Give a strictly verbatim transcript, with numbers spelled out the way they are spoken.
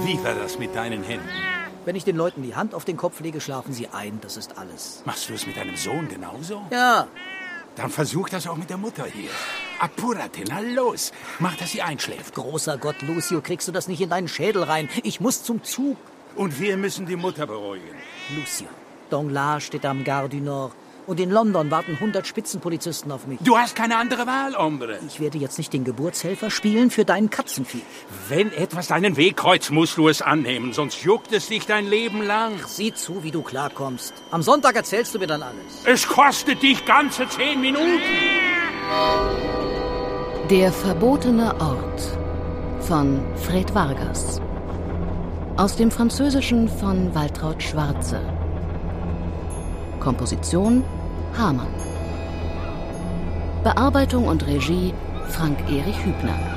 Liefer das mit deinen Händen. Wenn ich den Leuten die Hand auf den Kopf lege, schlafen sie ein. Das ist alles. Machst du es mit deinem Sohn genauso? Ja. Dann versuch das auch mit der Mutter hier. Apurate, na los. Mach, dass sie einschläft. Großer Gott, Lucio, kriegst du das nicht in deinen Schädel rein? Ich muss zum Zug. Und wir müssen die Mutter beruhigen. Lucio, Danglars steht am Gare du Nord. Und in London warten hundert Spitzenpolizisten auf mich. Du hast keine andere Wahl, Hombre. Ich werde jetzt nicht den Geburtshelfer spielen für deinen Katzenvieh. Wenn etwas deinen Weg kreuzt, musst du es annehmen, sonst juckt es dich dein Leben lang. Sieh zu, wie du klarkommst. Am Sonntag erzählst du mir dann alles. Es kostet dich ganze zehn Minuten. Der verbotene Ort von Fred Vargas. Aus dem Französischen von Waltraud Schwarze. Komposition Hamann. Bearbeitung und Regie Frank Erich Hübner.